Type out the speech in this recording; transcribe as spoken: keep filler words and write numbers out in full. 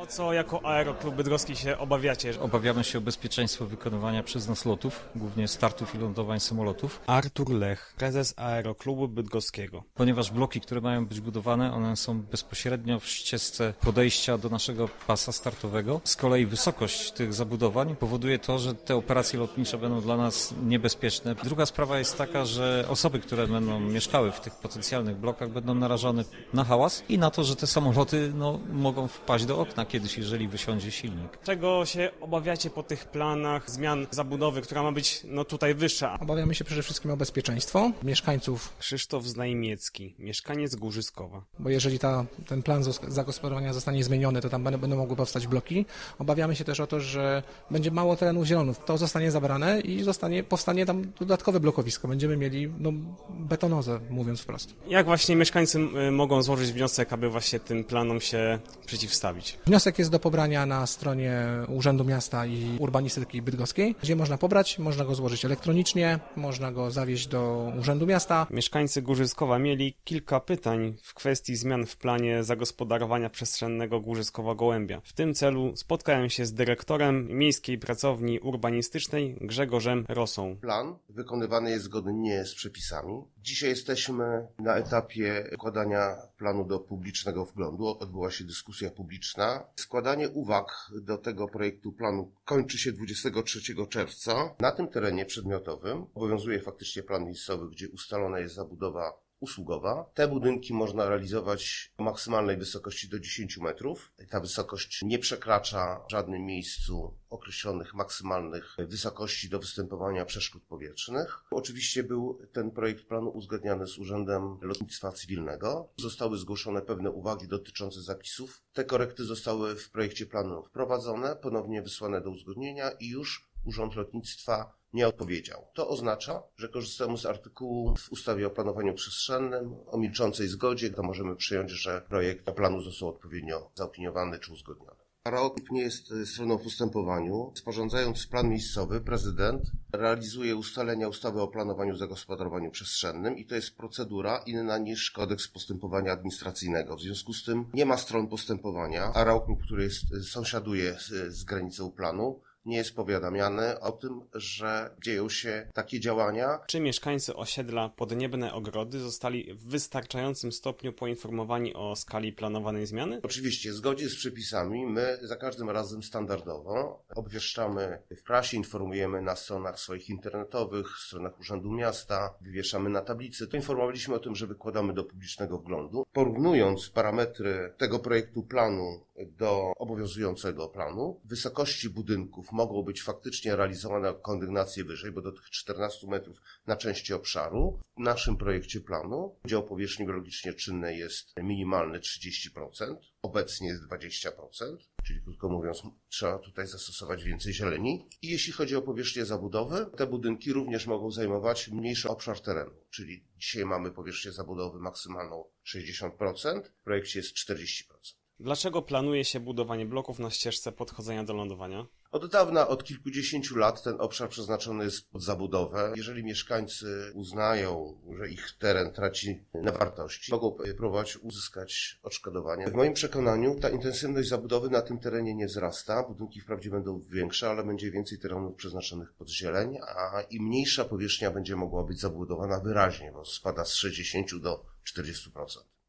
O co jako Aeroklub Bydgoski się obawiacie? Obawiamy się o bezpieczeństwo wykonywania przez nas lotów, głównie startów i lądowań samolotów. Artur Lech, prezes Aeroklubu Bydgoskiego. Ponieważ bloki, które mają być budowane, one są bezpośrednio w ścieżce podejścia do naszego pasa startowego. Z kolei wysokość tych zabudowań powoduje to, że te operacje lotnicze będą dla nas niebezpieczne. Druga sprawa jest taka, że osoby, które będą mieszkały w tych potencjalnych blokach, będą narażone na hałas i na to, że te samoloty no, mogą wpaść do okna kiedyś, jeżeli wysiądzie silnik. Czego się obawiacie po tych planach zmian zabudowy, która ma być no, tutaj wyższa? Obawiamy się przede wszystkim o bezpieczeństwo mieszkańców. Krzysztof Znajmiecki, mieszkaniec Górzyskowa. Bo jeżeli ta, ten plan zagospodarowania zostanie zmieniony, to tam będą, będą mogły powstać bloki. Obawiamy się też o to, że będzie mało terenów zielonych. To zostanie zabrane i zostanie, powstanie tam dodatkowe blokowisko. Będziemy mieli no, betonozę, mówiąc wprost. Jak właśnie mieszkańcy y, mogą złożyć wniosek, aby właśnie tym planom się przeciwstawić? Wniosek jest do pobrania na stronie Urzędu Miasta i Urbanistyki Bydgoskiej, gdzie można pobrać, można go złożyć elektronicznie, można go zawieźć do Urzędu Miasta. Mieszkańcy Górzyskowa mieli kilka pytań w kwestii zmian w planie zagospodarowania przestrzennego Górzyskowa-Gołębia. W tym celu spotkałem się z dyrektorem Miejskiej Pracowni Urbanistycznej Grzegorzem Rosą. Plan wykonywany jest zgodnie z przepisami. Dzisiaj jesteśmy na etapie składania planu do publicznego wglądu. Odbyła się dyskusja publiczna. Składanie uwag do tego projektu planu kończy się dwudziestego trzeciego czerwca. Na tym terenie przedmiotowym obowiązuje faktycznie plan miejscowy, gdzie ustalona jest zabudowa usługowa. Te budynki można realizować o maksymalnej wysokości do dziesięciu metrów. Ta wysokość nie przekracza w żadnym miejscu określonych maksymalnych wysokości do występowania przeszkód powietrznych. Oczywiście był ten projekt planu uzgadniany z Urzędem Lotnictwa Cywilnego. Zostały zgłoszone pewne uwagi dotyczące zapisów. Te korekty zostały w projekcie planu wprowadzone, ponownie wysłane do uzgodnienia i już Urząd Lotnictwa nie odpowiedział. To oznacza, że korzystamy z artykułu w ustawie o planowaniu przestrzennym o milczącej zgodzie, to możemy przyjąć, że projekt planu został odpowiednio zaopiniowany czy uzgodniony. Aeroklub nie jest stroną w postępowaniu. Sporządzając plan miejscowy, prezydent realizuje ustalenia ustawy o planowaniu i zagospodarowaniu przestrzennym i to jest procedura inna niż kodeks postępowania administracyjnego. W związku z tym nie ma stron postępowania. Aeroklub, który jest, sąsiaduje z, z granicą planu, nie jest powiadamiany o tym, że dzieją się takie działania. Czy mieszkańcy osiedla Podniebne Ogrody zostali w wystarczającym stopniu poinformowani o skali planowanej zmiany? Oczywiście, w zgodzie z przepisami my za każdym razem standardowo obwieszczamy w prasie, informujemy na stronach swoich internetowych, stronach Urzędu Miasta, wywieszamy na tablicy. To informowaliśmy o tym, że wykładamy do publicznego wglądu. Porównując parametry tego projektu planu do obowiązującego planu, wysokości budynków mogą być faktycznie realizowane kondygnacje wyżej, bo do tych czternastu metrów na części obszaru. W naszym projekcie planu udział powierzchni biologicznie czynnej jest minimalny trzydzieści procent, obecnie jest dwadzieścia procent, czyli krótko mówiąc trzeba tutaj zastosować więcej zieleni. I jeśli chodzi o powierzchnię zabudowy, te budynki również mogą zajmować mniejszy obszar terenu, czyli dzisiaj mamy powierzchnię zabudowy maksymalną sześćdziesiąt procent, w projekcie jest czterdzieści procent. Dlaczego planuje się budowanie bloków na ścieżce podchodzenia do lądowania? Od dawna, od kilkudziesięciu lat ten obszar przeznaczony jest pod zabudowę. Jeżeli mieszkańcy uznają, że ich teren traci na wartości, mogą próbować uzyskać odszkodowanie. W moim przekonaniu ta intensywność zabudowy na tym terenie nie wzrasta. Budynki wprawdzie będą większe, ale będzie więcej terenów przeznaczonych pod zieleń, a i mniejsza powierzchnia będzie mogła być zabudowana wyraźnie, bo spada z sześćdziesięciu do czterdziestu procent.